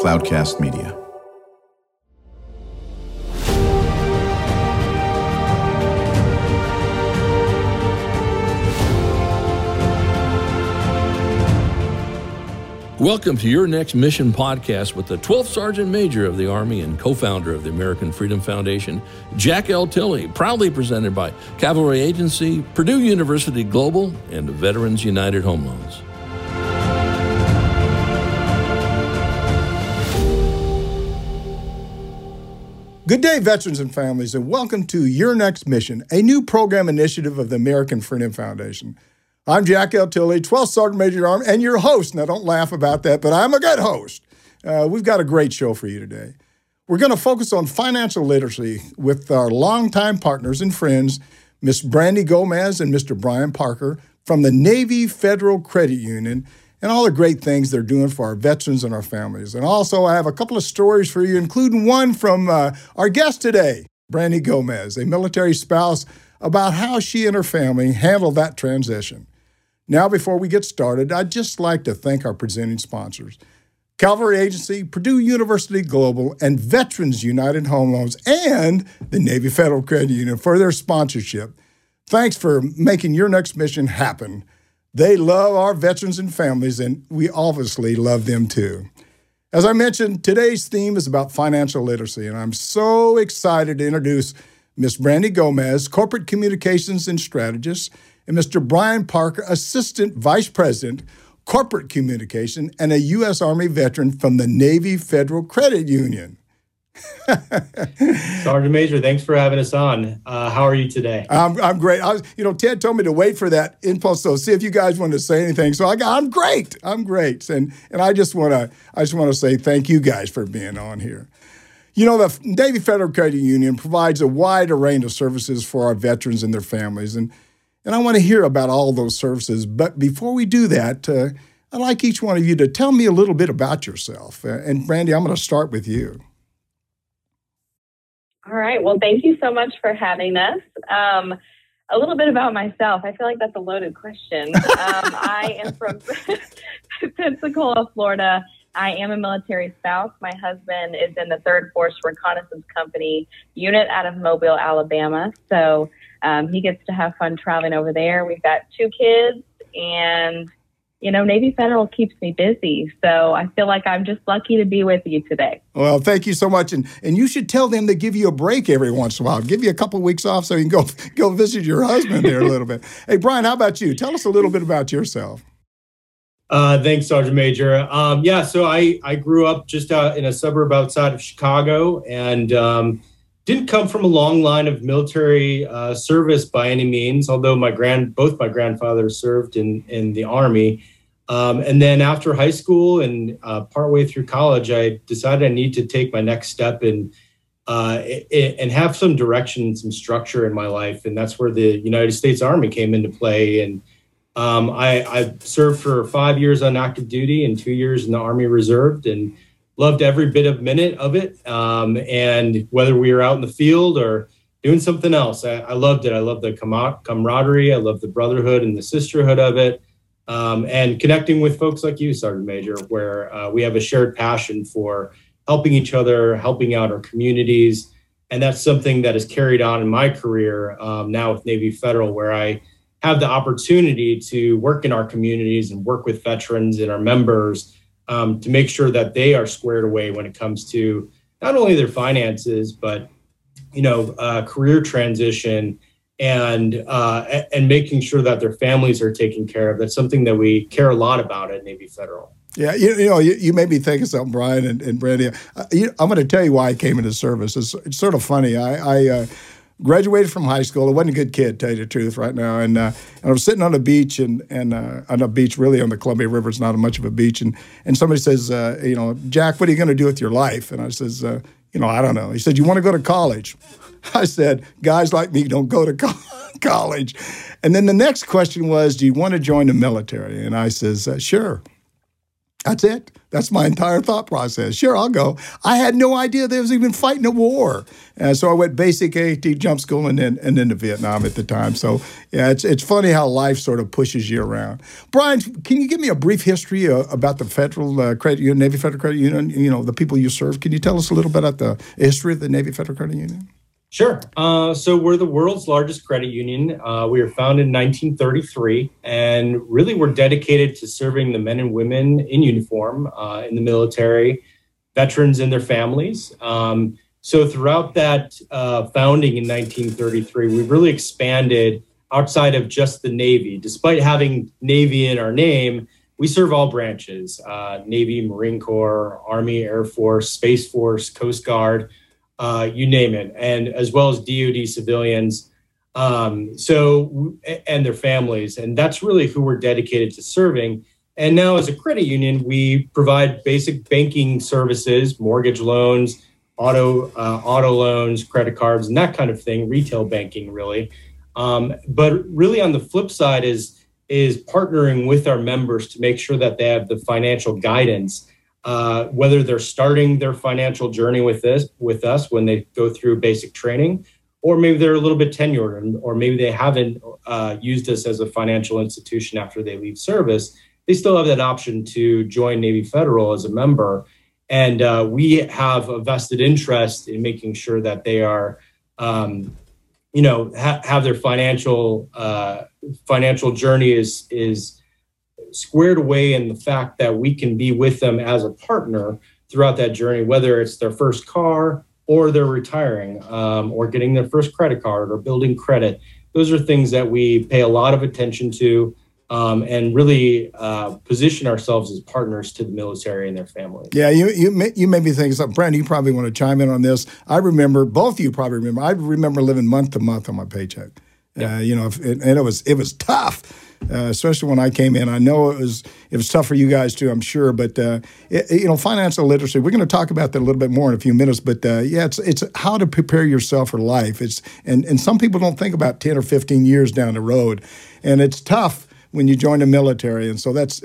Cloudcast Media. Welcome to Your Next Mission podcast with the 12th Sergeant Major of the Army and co-founder of the American Freedom Foundation, Jack L. Tilley, proudly presented by Cavalry Agency, Purdue University Global, and Veterans United Home Loans. Good day, veterans and families, and welcome to Your Next Mission, a new program initiative of the American Freedom Foundation. I'm Jack L. Tilley, 12th Sergeant Major of the Army, and your host. Now, don't laugh about that, but I'm a good host. We've got a great show for you today. We're going to focus on financial literacy with our longtime partners and friends, Ms. Brandy Gomez and Mr. Brian Parker from the Navy Federal Credit Union, and all the great things they're doing for our veterans and our families. And also, I have a couple of stories for you, including one from our guest today, Brandy Gomez, a military spouse, about how she and her family handled that transition. Now, before we get started, I'd just like to thank our presenting sponsors, Cavalry Agency, Purdue University Global, and Veterans United Home Loans, and the Navy Federal Credit Union for their sponsorship. Thanks for making Your Next Mission happen. They love our veterans and families, and we obviously love them too. As I mentioned, today's theme is about financial literacy, and I'm so excited to introduce Ms. Brandy Gomez, Corporate Communications and Strategist, and Mr. Brian Parker, Assistant Vice President, Corporate Communication, and a U.S. Army veteran from the Navy Federal Credit Union. Sergeant Major, thanks for having us on. How are you today? I'm great. Ted told me to wait for that impulse, so see if you guys wanted to say anything. So I'm great. I'm great, and I just want to say thank you guys for being on here. You know, the Navy Federal Credit Union provides a wide array of services for our veterans and their families, and I want to hear about all those services. But before we do that, I'd like each one of you to tell me a little bit about yourself. And Brandy, I'm going to start with you. All right. Well, thank you so much for having us. A little bit about myself. I feel like that's a loaded question. I am from Pensacola, Florida. I am a military spouse. My husband is in the 3rd Force Reconnaissance Company unit out of Mobile, Alabama. So he gets to have fun traveling over there. We've got 2 kids, and, Navy Federal keeps me busy. So I feel like I'm just lucky to be with you today. Well, thank you so much. And you should tell them to give you a break every once in a while. Give you a couple of weeks off so you can go visit your husband there a little bit. Hey, Brian, how about you? Tell us a little bit about yourself. Thanks, Sergeant Major. So I grew up just in a suburb outside of Chicago, and didn't come from a long line of military service by any means, although both my grandfathers served in the Army. And then after high school and partway through college, I decided I need to take my next step and have some direction and some structure in my life. And that's where the United States Army came into play. And I served for 5 years on active duty and 2 years in the Army Reserve, and loved every minute of it. And whether we were out in the field or doing something else, I loved it. I loved the camaraderie. I loved the brotherhood and the sisterhood of it. And connecting with folks like you, Sergeant Major, where we have a shared passion for helping each other, helping out our communities. And that's something that is carried on in my career now with Navy Federal, where I have the opportunity to work in our communities and work with veterans and our members to make sure that they are squared away when it comes to not only their finances, but, career transition and making sure that their families are taken care of. That's something that we care a lot about at Navy Federal. Yeah, you made me think of something, Brian and Brandy. I'm going to tell you why I came into service. It's sort of funny. I graduated from high school. I wasn't a good kid, to tell you the truth, right now. And I was sitting on a beach, and on a beach really on the Columbia River. It's not much of a beach. And somebody says, Jack, what are you going to do with your life? And I says, I don't know. He said, you want to go to college? I said, guys like me don't go to college. And then the next question was, do you want to join the military? And I says, sure. That's it. That's my entire thought process. Sure, I'll go. I had no idea they was even fighting a war. So I went basic AT jump school and then to Vietnam at the time. So yeah, it's funny how life sort of pushes you around. Brian, can you give me a brief history about the Federal Credit Union, Navy Federal Credit Union, the people you serve? Can you tell us a little bit about the history of the Navy Federal Credit Union? Sure. So we're the world's largest credit union. We were founded in 1933, and really we're dedicated to serving the men and women in uniform in the military, veterans and their families. So throughout that founding in 1933, we've really expanded outside of just the Navy. Despite having Navy in our name, we serve all branches, Navy, Marine Corps, Army, Air Force, Space Force, Coast Guard, you name it, and as well as DoD civilians, and their families. And that's really who we're dedicated to serving. And now as a credit union, we provide basic banking services, mortgage loans, auto loans, credit cards, and that kind of thing, retail banking, really. But really on the flip side is partnering with our members to make sure that they have the financial guidance, whether they're starting their financial journey with us when they go through basic training, or maybe they're a little bit tenured, or maybe they haven't used us as a financial institution after they leave service. They still have that option to join Navy Federal as a member. And we have a vested interest in making sure that they are, have their financial journey is squared away in the fact that we can be with them as a partner throughout that journey, whether it's their first car or they're retiring or getting their first credit card or building credit. Those are things that we pay a lot of attention to. And really position ourselves as partners to the military and their families. Yeah, you made me think of something. Brandon, you probably want to chime in on this. I remember, both of you probably remember, I remember living month to month on my paycheck. Yeah. And it was tough, especially when I came in. I know it was tough for you guys too, I'm sure. But financial literacy. We're going to talk about that a little bit more in a few minutes. But it's how to prepare yourself for life. And some people don't think about 10 or 15 years down the road, and it's tough when you join the military. And so that's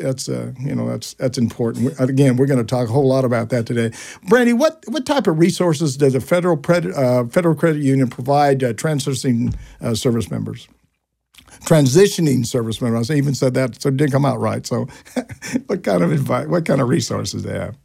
important. Again, we're going to talk a whole lot about that today. Brandy, what type of resources does the Federal Credit Union provide transitioning service members? Transitioning service members. I even said that, so it didn't come out right. So what kind of advice, what kind of resources they have?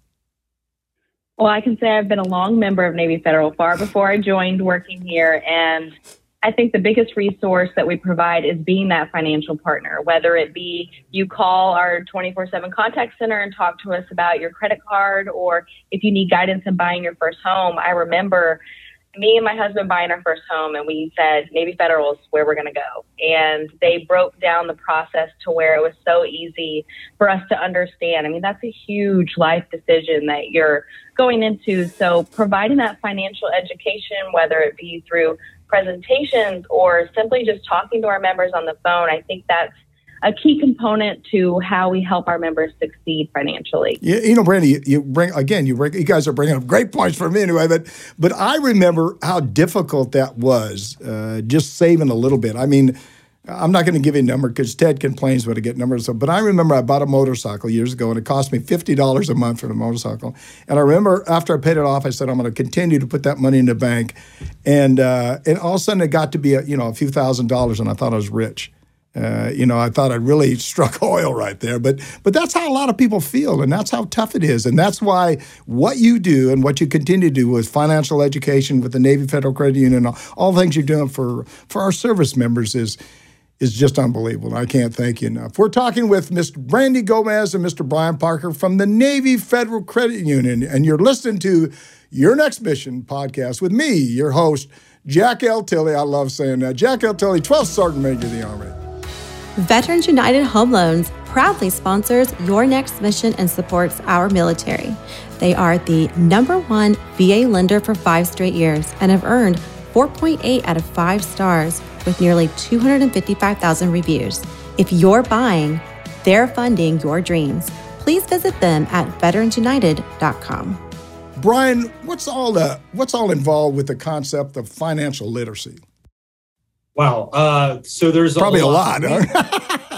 Well, I can say I've been a long member of Navy Federal far before I joined working here, and I think the biggest resource that we provide is being that financial partner, whether it be you call our 24/7 contact center and talk to us about your credit card, or if you need guidance in buying your first home. I remember me and my husband buying our first home, and we said Navy Federal is where we're going to go. And they broke down the process to where it was so easy for us to understand. I mean, that's a huge life decision that you're going into. So providing that financial education, whether it be through presentations or simply just talking to our members on the phone, I think that's a key component to how we help our members succeed financially. Yeah, Brandy, you guys are bringing up great points for me anyway, but I remember how difficult that was, just saving a little bit. I mean, I'm not going to give you a number because Ted complains when I get numbers. But I remember I bought a motorcycle years ago, and it cost me $50 a month for the motorcycle. And I remember after I paid it off, I said, I'm going to continue to put that money in the bank. And all of a sudden it got to be a few $1,000s, and I thought I was rich. I thought I really struck oil right there. But that's how a lot of people feel, and that's how tough it is. And that's why what you do and what you continue to do with financial education with the Navy Federal Credit Union, all the things you're doing for our service members is just unbelievable. I can't thank you enough. We're talking with Mr. Brandy Gomez and Mr. Brian Parker from the Navy Federal Credit Union, and you're listening to Your Next Mission podcast with me, your host, Jack L. Tilley. I love saying that. Jack L. Tilley, 12th Sergeant Major of the Army. Veterans United Home Loans proudly sponsors Your Next Mission and supports our military. They are the #1 VA lender for 5 straight years and have earned 4.8 out of 5 stars with nearly 255,000 reviews. If you're buying, they're funding your dreams. Please visit them at veteransunited.com. Brian, what's all involved with the concept of financial literacy? Wow. So there's probably a lot. Huh?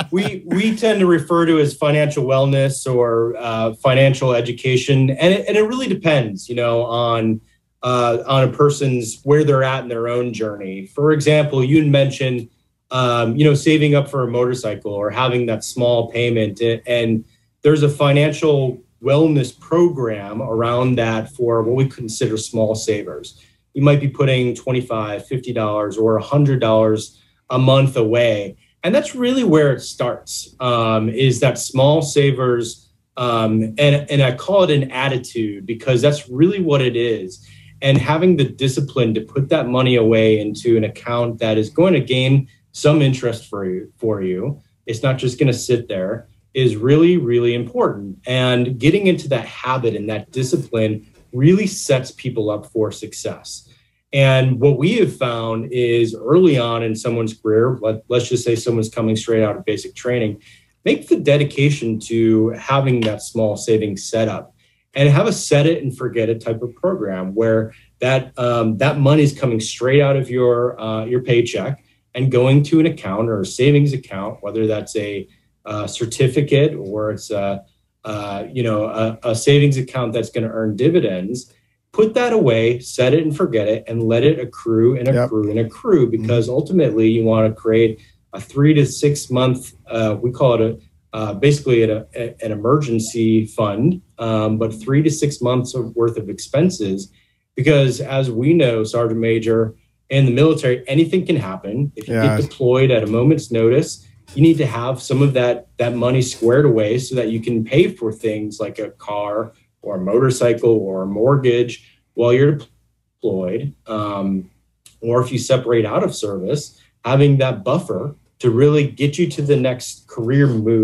we tend to refer to as financial wellness or financial education, and it really depends, on a person's where they're at in their own journey. For example, you mentioned, saving up for a motorcycle or having that small payment, and there's a financial wellness program around that for what we consider small savers. You might be putting $25, $50, or $100 a month away. And that's really where it starts, is that small savers. And I call it an attitude because that's really what it is. And having the discipline to put that money away into an account that is going to gain some interest for you. It's not just going to sit there, is really, really important. And getting into that habit and that discipline really sets people up for success. And what we have found is early on in someone's career, let's just say someone's coming straight out of basic training, make the dedication to having that small savings set up and have a set it and forget it type of program where that money is coming straight out of your paycheck and going to an account or a savings account, whether that's a certificate or it's a savings account that's going to earn dividends. Put that away, set it and forget it, and let it accrue and accrue and accrue, because ultimately you want to create a 3 to 6 month, we call it basically an emergency fund, but 3 to 6 months worth of expenses, because as we know, Sergeant Major, in the military, anything can happen. If you get deployed at a moment's notice, you need to have some of that money squared away so that you can pay for things like a car or a motorcycle or a mortgage while you're deployed. Or if you separate out of service, having that buffer to really get you to the next career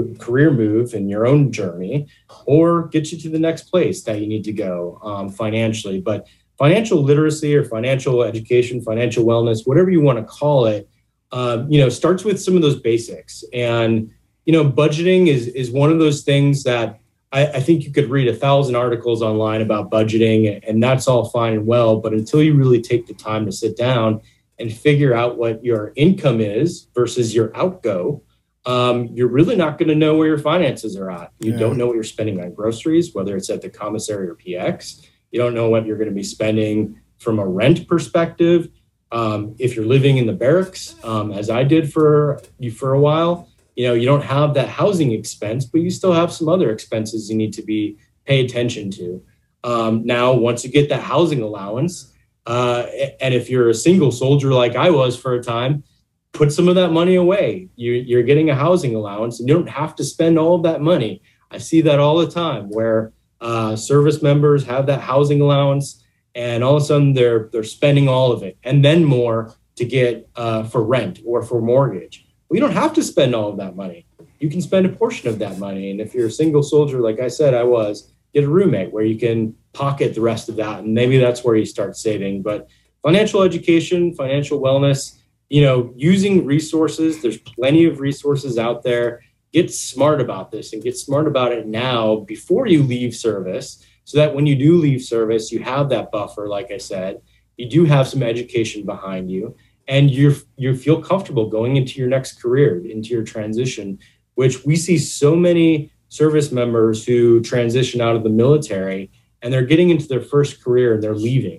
move in your own journey, or get you to the next place that you need to go financially. But financial literacy or financial education, financial wellness, whatever you want to call it, starts with some of those basics. And, budgeting is one of those things that I think you could read 1,000 articles online about budgeting, and that's all fine and well. But until you really take the time to sit down and figure out what your income is versus your outgo, you're really not going to know where your finances are at. You don't know what you're spending on groceries, whether it's at the commissary or PX. You don't know what you're going to be spending from a rent perspective. If you're living in the barracks, as I did for a while, you don't have that housing expense, but you still have some other expenses you need to pay attention to. Now, once you get that housing allowance, and if you're a single soldier like I was for a time, put some of that money away. You're getting a housing allowance, and you don't have to spend all of that money. I see that all the time where service members have that housing allowance, and all of a sudden they're spending all of it and then more to get for rent or for mortgage. We don't have to spend all of that money. You can spend a portion of that money. And if you're a single soldier, like I said, I was, get a roommate where you can pocket the rest of that. And maybe that's where you start saving. But financial education, financial wellness, using resources, there's plenty of resources out there. Get smart about this and get smart about it now before you leave service, so that when you do leave service, you have that buffer. Like I said, you do have some education behind you, and you feel comfortable going into your next career, into your transition, which we see so many service members who transition out of the military and they're getting into their first career and they're leaving.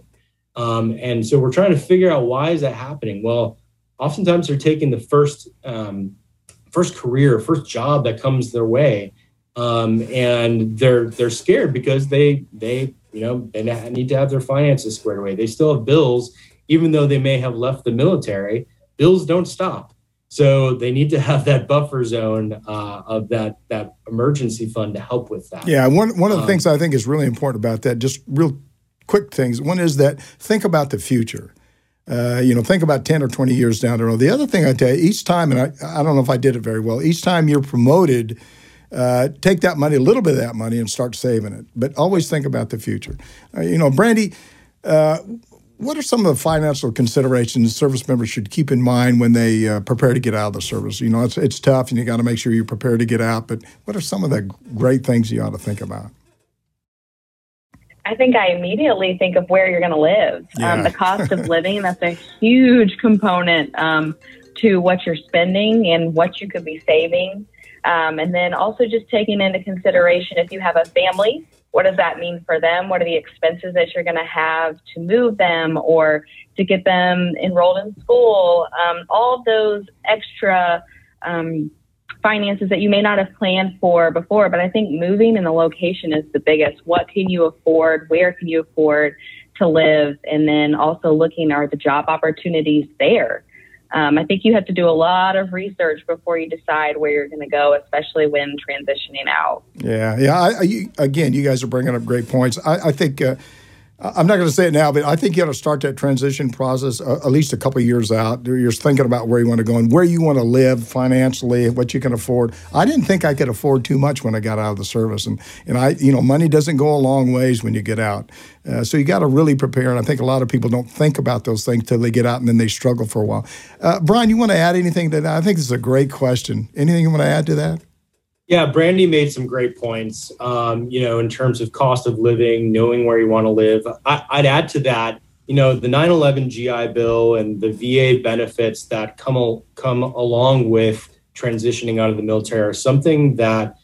And so we're trying to figure out, why is that happening? Well, oftentimes they're taking the first career, first job that comes their way. And they're scared because they need to have their finances squared away. They still have bills. Even though they may have left the military, bills don't stop. So they need to have that buffer zone of that emergency fund to help with that. Yeah, one of the things I think is really important about that, just real quick things. One is that think about the future. Think about 10 or 20 years down the road. The other thing I tell you, each time, and I don't know if I did it very well, each time you're promoted, take that money, a little bit of that money, and start saving it. But always think about the future. Brandy, what are some of the financial considerations service members should keep in mind when they prepare to get out of the service? It's tough, and you got to make sure you're prepared to get out. But what are some of the great things you ought to think about? I think I immediately think of where you're going to live. Yeah. The cost of living, that's a huge component to what you're spending and what you could be saving. And then also just taking into consideration if you have a family, what does that mean for them? What are the expenses that you're going to have to move them or to get them enrolled in school? All of those extra finances that you may not have planned for before. But I think moving and the location is the biggest. What can you afford? Where can you afford to live? And then also looking, are the job opportunities there? I think you have to do a lot of research before you decide where you're going to go, especially when transitioning out. Yeah. Again, you guys are bringing up great points. I think I'm not going to say it now, but I think you ought to start that transition process at least a couple of years out. You're thinking about where you want to go and where you want to live financially, what you can afford. I didn't think I could afford too much when I got out of the service, and money doesn't go a long ways when you get out. So you got to really prepare, and I think a lot of people don't think about those things till they get out, and then they struggle for a while. Brian, you want to add anything to that? I think this is a great question. Anything you want to add to that? Yeah, Brandy made some great points, in terms of cost of living, knowing where you want to live. I'd add to that, the 9/11 GI Bill and the VA benefits that come along with transitioning out of the military are something that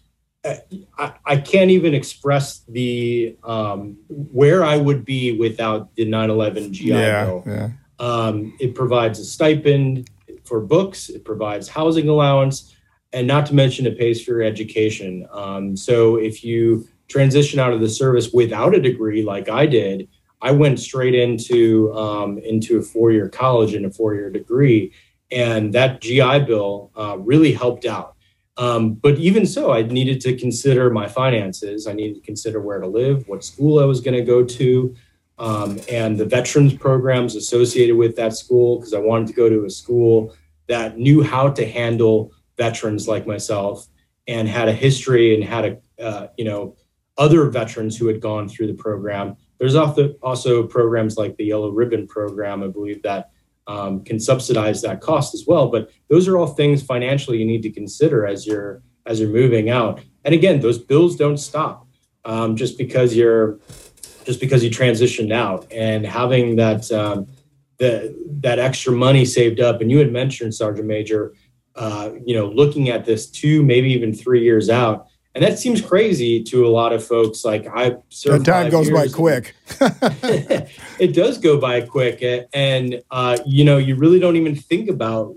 I can't even express the where I would be without the 9/11 GI Bill. Yeah. It provides a stipend for books. It provides housing allowance. And not to mention it pays for your education. So if you transition out of the service without a degree like I did, I went straight into a four-year college and a four-year degree. And that GI Bill really helped out. But even so, I needed to consider my finances. I needed to consider where to live, what school I was going to go to, and the veterans programs associated with that school, because I wanted to go to a school that knew how to handle veterans like myself and had a history and had other veterans who had gone through the program. There's also programs like the Yellow Ribbon program, I believe, that can subsidize that cost as well. But those are all things financially you need to consider as you're moving out. And again, those bills don't stop just because you transitioned out, and having that extra money saved up. And you had mentioned, Sergeant Major, looking at this 2, maybe even 3 years out. And that seems crazy to a lot of folks. Like, I served. The time goes by quick. It does go by quick. And, you really don't even think about,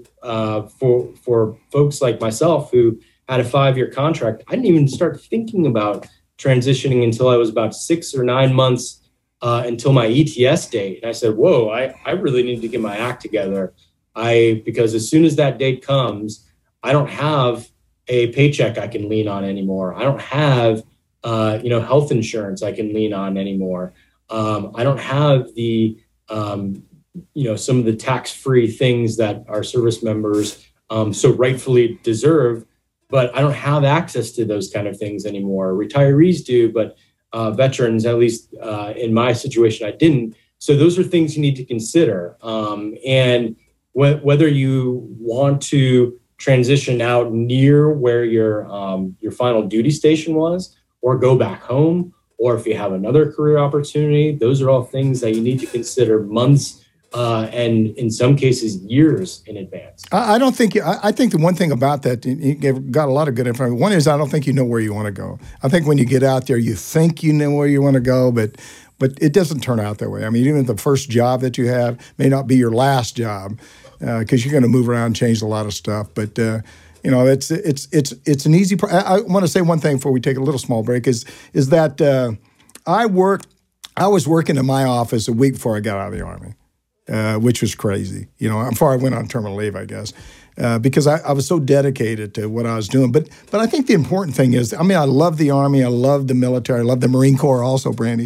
for folks like myself who had a 5-year contract, I didn't even start thinking about transitioning until I was about 6 or 9 months until my ETS date. And I said, whoa, I really need to get my act together. Because as soon as that date comes, I don't have a paycheck I can lean on anymore. I don't have, health insurance I can lean on anymore. I don't have the, some of the tax-free things that our service members so rightfully deserve, but I don't have access to those kind of things anymore. Retirees do, but veterans, at least in my situation, I didn't. So those are things you need to consider. And whether you want to transition out near where your final duty station was, or go back home, or if you have another career opportunity, those are all things that you need to consider months and in some cases years in advance. I think the one thing about that, you got a lot of good information. One is I don't think you know where you want to go. I think when you get out there, you think you know where you want to go, but it doesn't turn out that way. I mean, even the first job that you have may not be your last job, because you're going to move around and change a lot of stuff. But it's an easy. I want to say one thing before we take a little small break is that I was working in my office a week before I got out of the Army, which was crazy. Before I went on terminal leave, I guess, because I was so dedicated to what I was doing. But I think the important thing is, I love the Army, I love the military, I love the Marine Corps also, Brandy.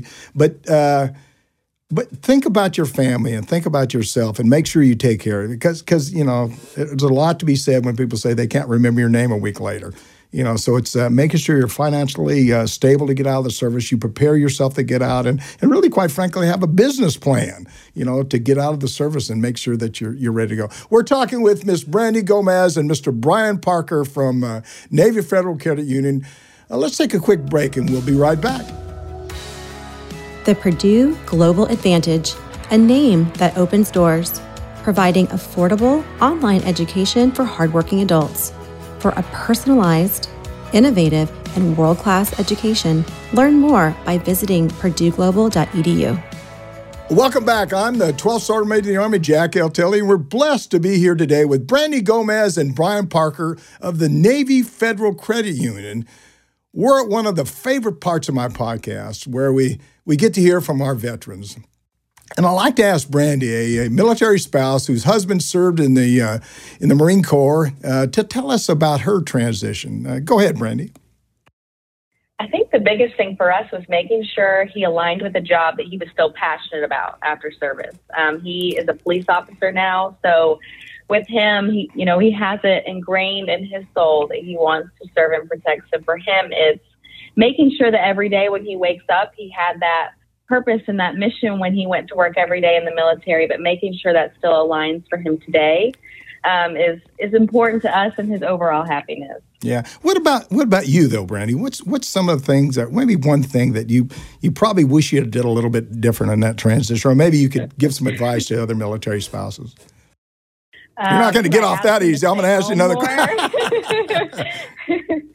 But think about your family and think about yourself and make sure you take care of it, because there's a lot to be said when people say they can't remember your name a week later. So it's making sure you're financially stable to get out of the service. You prepare yourself to get out and really, quite frankly, have a business plan, to get out of the service and make sure that you're ready to go. We're talking with Miss Brandy Gomez and Mr. Brian Parker from Navy Federal Credit Union. Let's take a quick break and we'll be right back. The Purdue Global Advantage, a name that opens doors, providing affordable online education for hardworking adults. offer a personalized, innovative, and world-class education. Learn more by visiting purdueglobal.edu. Welcome back. I'm the 12th Sergeant Major of the Army, Jack L. Tilley. We're blessed to be here today with Brandy Gomez and Brian Parker of the Navy Federal Credit Union. We're at one of the favorite parts of my podcast where we get to hear from our veterans. And I'd like to ask Brandy, a military spouse whose husband served in the Marine Corps, to tell us about her transition. Go ahead, Brandy. I think the biggest thing for us was making sure he aligned with a job that he was still passionate about after service. He is a police officer now, so with him, he has it ingrained in his soul that he wants to serve and protect. So for him, it's making sure that every day when he wakes up, he had that purpose and that mission when he went to work every day in the military, but making sure that still aligns for him today is important to us and his overall happiness. Yeah. What about you though, Brandy? What's some of the things that maybe one thing that you probably wish you had did a little bit different in that transition, or maybe you could give some advice to other military spouses? You're not going to get off that easy. I'm going to ask you another question.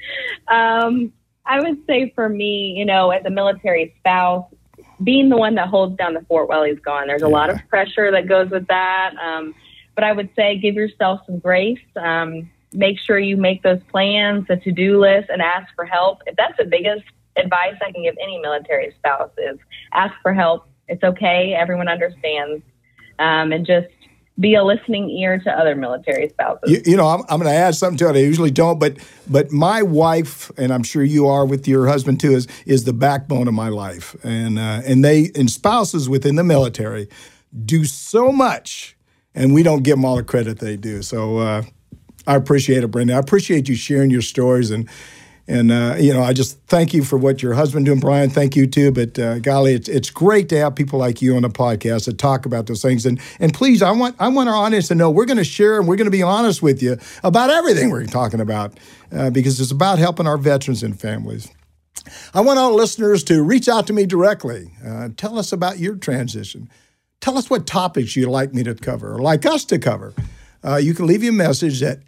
I would say for me, as a military spouse, being the one that holds down the fort while he's gone, there's a lot of pressure that goes with that. But I would say give yourself some grace. Make sure you make those plans, a to-do list, and ask for help. If that's the biggest advice I can give any military spouse is ask for help. It's okay. Everyone understands. And just be a listening ear to other military spouses. I'm going to add something to it. I usually don't, but my wife, and I'm sure you are with your husband too, is the backbone of my life. And spouses within the military do so much, and we don't give them all the credit they do. So I appreciate it, Brenda. I appreciate you sharing your stories, and I just thank you for what your husband doing, Brian. Thank you too. But golly, it's great to have people like you on the podcast that talk about those things. And please, I want our audience to know we're going to share and we're going to be honest with you about everything we're talking about because it's about helping our veterans and families. I want our listeners to reach out to me directly. Tell us about your transition. Tell us what topics you'd like me to cover or like us to cover. You can leave you a message at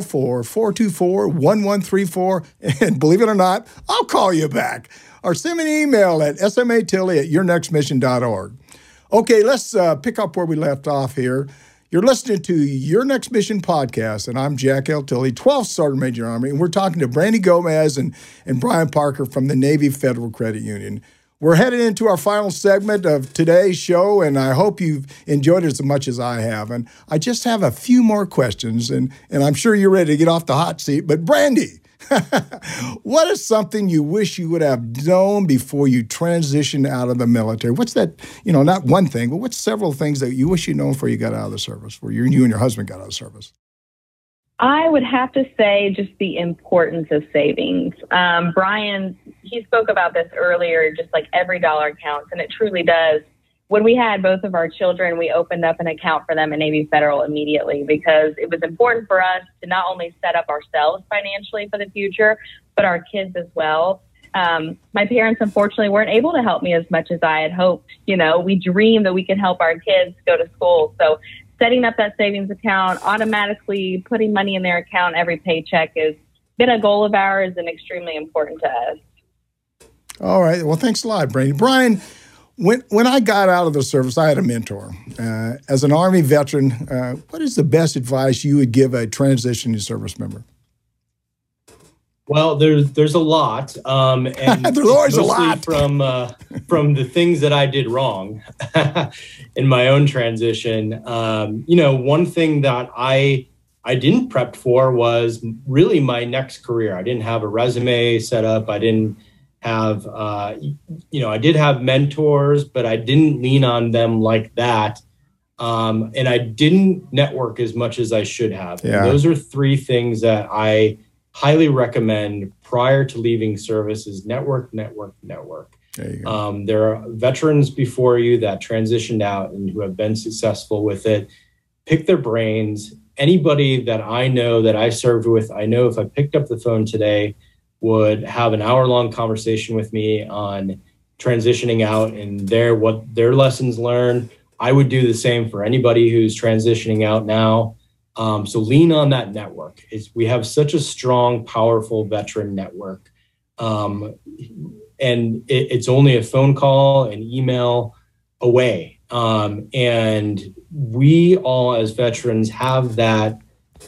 844-424-1134, and believe it or not, I'll call you back. Or send me an email at smatilley@yournextmission.org. Okay, let's pick up where we left off here. You're listening to Your Next Mission podcast, and I'm Jack L. Tilley, 12th Sergeant Major Army, and we're talking to Brandy Gomez and Brian Parker from the Navy Federal Credit Union. We're headed into our final segment of today's show, and I hope you've enjoyed it as much as I have. And I just have a few more questions, and I'm sure you're ready to get off the hot seat. But Brandy, what is something you wish you would have known before you transitioned out of the military? What's that, not one thing, but what's several things that you wish you'd known before you got out of the service, before you and your husband got out of the service? I would have to say just the importance of savings. Brian, he spoke about this earlier, just like every dollar counts, and it truly does. When we had both of our children, we opened up an account for them at Navy Federal immediately because it was important for us to not only set up ourselves financially for the future, but our kids as well. My parents, unfortunately, weren't able to help me as much as I had hoped. We dreamed that we could help our kids go to school. So setting up that savings account, automatically putting money in their account every paycheck has been a goal of ours and extremely important to us. All right. Well, thanks a lot, Brandy. Brian, when I got out of the service, I had a mentor. As an Army veteran, what is the best advice you would give a transitioning service member? Well, there's a lot, and there's always a lot from the things that I did wrong in my own transition. One thing that I didn't prep for was really my next career. I didn't have a resume set up. I didn't have, I did have mentors, but I didn't lean on them like that. And I didn't network as much as I should have. Yeah. Those are three things that I highly recommend prior to leaving service is network. There you go. There are veterans before you that transitioned out and who have been successful with it. Pick their brains. Anybody that I know that I served with, I know if I picked up the phone today, would have an hour-long conversation with me on transitioning out and what their lessons learned. I would do the same for anybody who's transitioning out now. So lean on that network. We have such a strong, powerful veteran network. And it's only a phone call and email away. And we all as veterans have that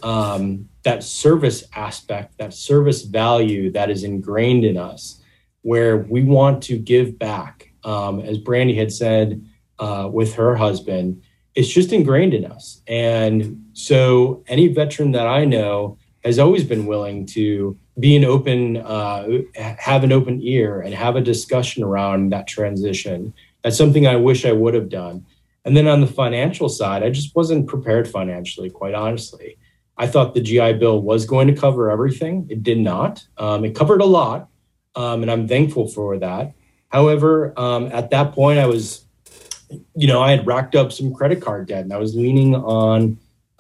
service aspect, that service value that is ingrained in us, where we want to give back. As Brandy had said with her husband, it's just ingrained in us. And so any veteran that I know has always been willing to be have an open ear and have a discussion around that transition. That's something I wish I would have done. And then on the financial side, I just wasn't prepared financially, quite honestly. I thought the GI Bill was going to cover everything. It did not. It covered a lot, and I'm thankful for that. However, at that point, I had racked up some credit card debt, and I was leaning on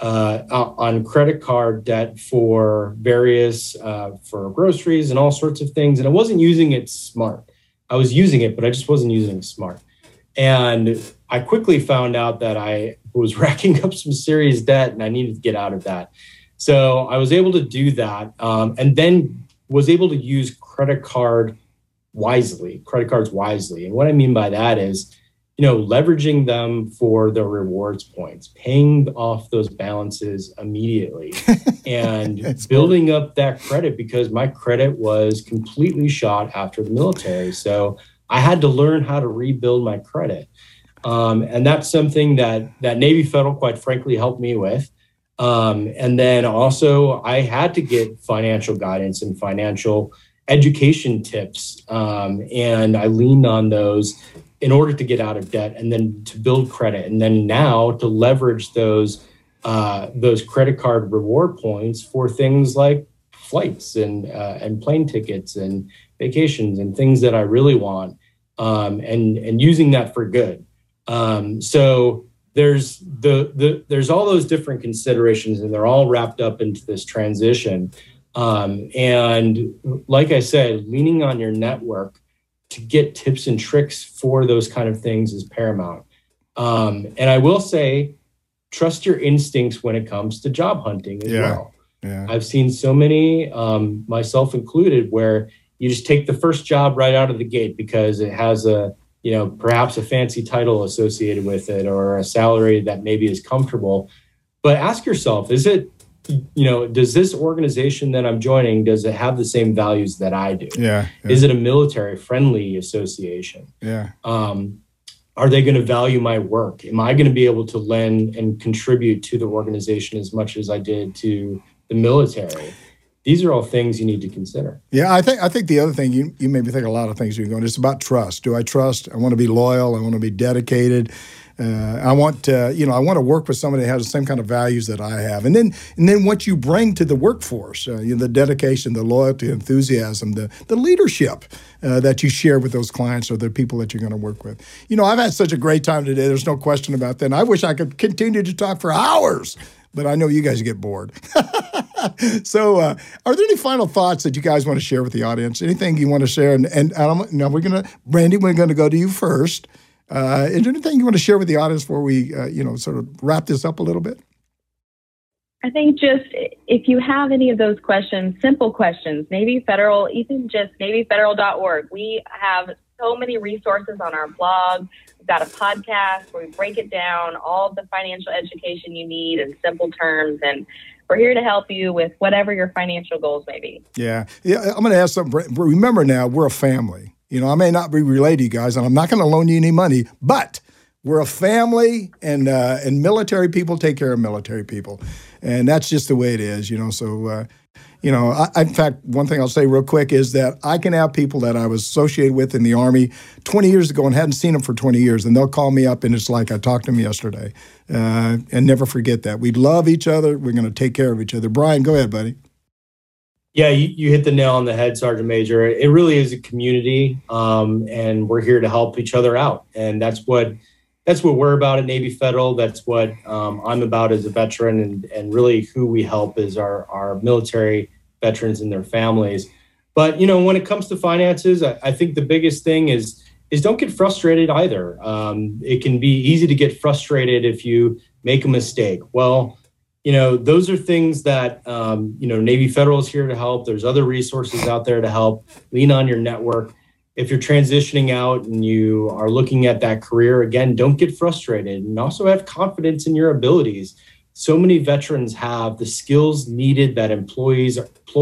credit card debt for various, for groceries and all sorts of things. And I wasn't using it smart. I was using it, but I just wasn't using it smart. And I quickly found out that I was racking up some serious debt and I needed to get out of that. So I was able to do that, and then was able to use credit cards wisely. And what I mean by that is, leveraging them for the rewards points, paying off those balances immediately, and building up that credit, because my credit was completely shot after the military. So I had to learn how to rebuild my credit. And that's something that Navy Federal, quite frankly, helped me with. And then also I had to get financial guidance and financial education tips. And I leaned on those in order to get out of debt and then to build credit. And then now to leverage those credit card reward points for things like flights and plane tickets and vacations and things that I really want, and using that for good. So there's all those different considerations, and they're all wrapped up into this transition. And like I said, leaning on your network to get tips and tricks for those kind of things is paramount. And I will say, trust your instincts when it comes to job hunting as well. Yeah. I've seen so many, myself included, where you just take the first job right out of the gate because it has perhaps a fancy title associated with it or a salary that maybe is comfortable. But ask yourself, does this organization that I'm joining, does it have the same values that I do? Yeah. Is it a military-friendly association? Yeah. Are they going to value my work? Am I going to be able to lend and contribute to the organization as much as I did to the military? These are all things you need to consider. Yeah, I think the other thing, you made me think a lot of things you're going, it's about trust. Do I trust? I want to be loyal. I want to be dedicated. I want to work with somebody that has the same kind of values that I have. And then what you bring to the workforce, the dedication, the loyalty, enthusiasm, the leadership that you share with those clients or the people that you're going to work with. I've had such a great time today. There's no question about that. And I wish I could continue to talk for hours, but I know you guys get bored. So are there any final thoughts that you guys want to share with the audience? Anything you want to share? And now Brandy, we're going to go to you first. Is there anything you want to share with the audience before we, sort of wrap this up a little bit? I think just if you have any of those questions, simple questions, Navy Federal, even just NavyFederal.org. We have so many resources on our blog. We've got a podcast where we break it down, all the financial education you need in simple terms. And we're here to help you with whatever your financial goals may be. Yeah. I'm going to ask something. Remember now, we're a family. I may not be related to you guys, and I'm not going to loan you any money, but we're a family, and military people take care of military people. And that's just the way it is, So, in fact, one thing I'll say real quick is that I can have people that I was associated with in the Army 20 years ago and hadn't seen them for 20 years, and they'll call me up, and it's like I talked to them yesterday. And never forget that. We love each other. We're going to take care of each other. Brian, go ahead, buddy. Yeah, you hit the nail on the head, Sergeant Major. It really is a community, and we're here to help each other out. And that's what we're about at Navy Federal. That's what I'm about as a veteran, and really who we help is our military veterans and their families. But, when it comes to finances, I think the biggest thing is don't get frustrated either. It can be easy to get frustrated if you make a mistake. Well, those are things that, Navy Federal is here to help. There's other resources out there to help. Lean on your network. If you're transitioning out and you are looking at that career, again, don't get frustrated, and also have confidence in your abilities. So many veterans have the skills needed that employers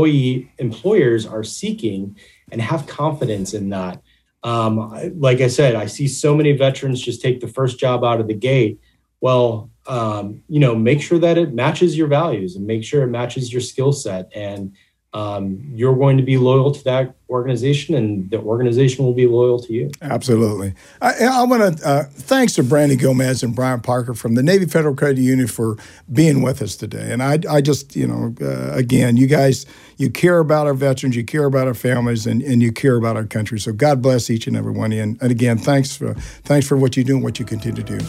are seeking, and have confidence in that. Like I said, I see so many veterans just take the first job out of the gate. Well, make sure that it matches your values and make sure it matches your skill set. And you're going to be loyal to that organization, and the organization will be loyal to you. Absolutely. I want to thanks to Brandy Gomez and Brian Parker from the Navy Federal Credit Union for being with us today. And I just, again, you guys, you care about our veterans, you care about our families, and you care about our country. So God bless each and every one of you. And again, thanks for what you do and what you continue to do.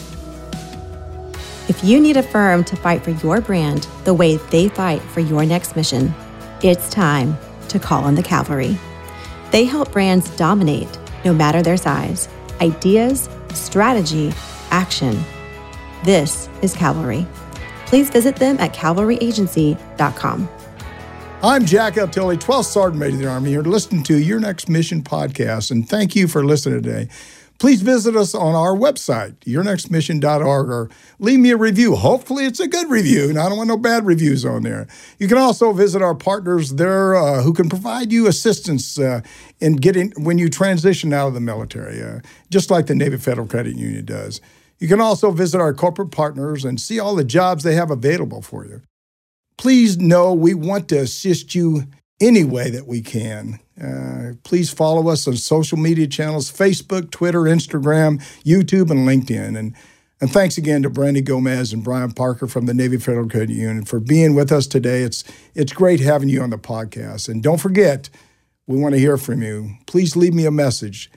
If you need a firm to fight for your brand the way they fight for your next mission, it's time to call on the Cavalry. They help brands dominate, no matter their size. Ideas, strategy, action. This is Cavalry. Please visit them at cavalryagency.com. I'm Jack L. Tilley, 12th Sergeant Major of the Army. You're listening to Your Next Mission podcast, and thank you for listening today. Please visit us on our website, yournextmission.org, or leave me a review. Hopefully it's a good review, and I don't want no bad reviews on there. You can also visit our partners there who can provide you assistance in getting when you transition out of the military, just like the Navy Federal Credit Union does. You can also visit our corporate partners and see all the jobs they have available for you. Please know we want to assist you any way that we can. Please follow us on social media channels, Facebook, Twitter, Instagram, YouTube, and LinkedIn. And thanks again to Brandy Gomez and Brian Parker from the Navy Federal Credit Union for being with us today. It's great having you on the podcast. And don't forget, we want to hear from you. Please leave me a message,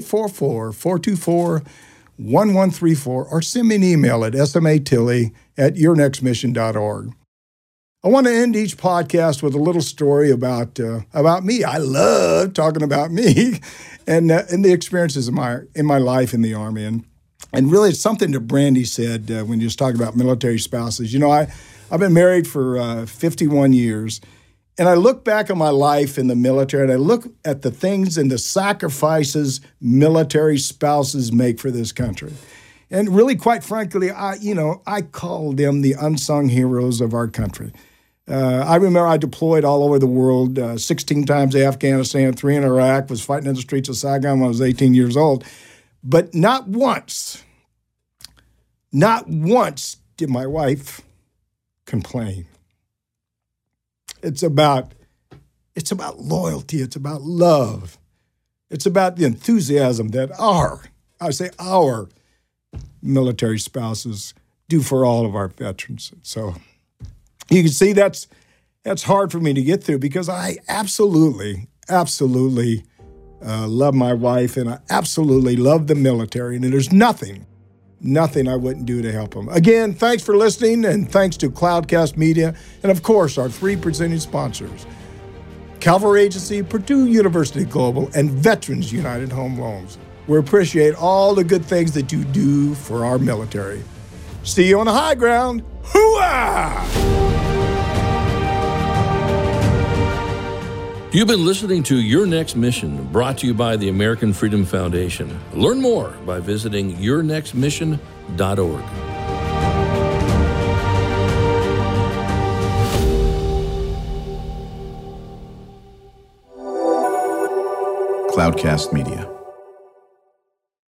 844-424-1134, or send me an email at smatilley@yournextmission.org. I want to end each podcast with a little story about me. I love talking about me and the experiences in my life in the Army. And really, it's something that Brandy said when you was talking about military spouses. I've been married for 51 years, and I look back on my life in the military, and I look at the things and the sacrifices military spouses make for this country. And really, quite frankly, I call them the unsung heroes of our country. I remember I deployed all over the world, 16 times to Afghanistan, 3 in Iraq, was fighting in the streets of Saigon when I was 18 years old. But not once did my wife complain. It's about loyalty. It's about love. It's about the enthusiasm that our military spouses do for all of our veterans. So you can see that's hard for me to get through because I absolutely love my wife, and I absolutely love the military, and there's nothing I wouldn't do to help them. Again, thanks for listening, and thanks to Cloudcast Media, and of course, our 3 presenting sponsors, Cavalry Agency, Purdue University Global, and Veterans United Home Loans. We appreciate all the good things that you do for our military. See you on the high ground. Hooah! You've been listening to Your Next Mission, brought to you by the American Freedom Foundation. Learn more by visiting yournextmission.org. Cloudcast Media.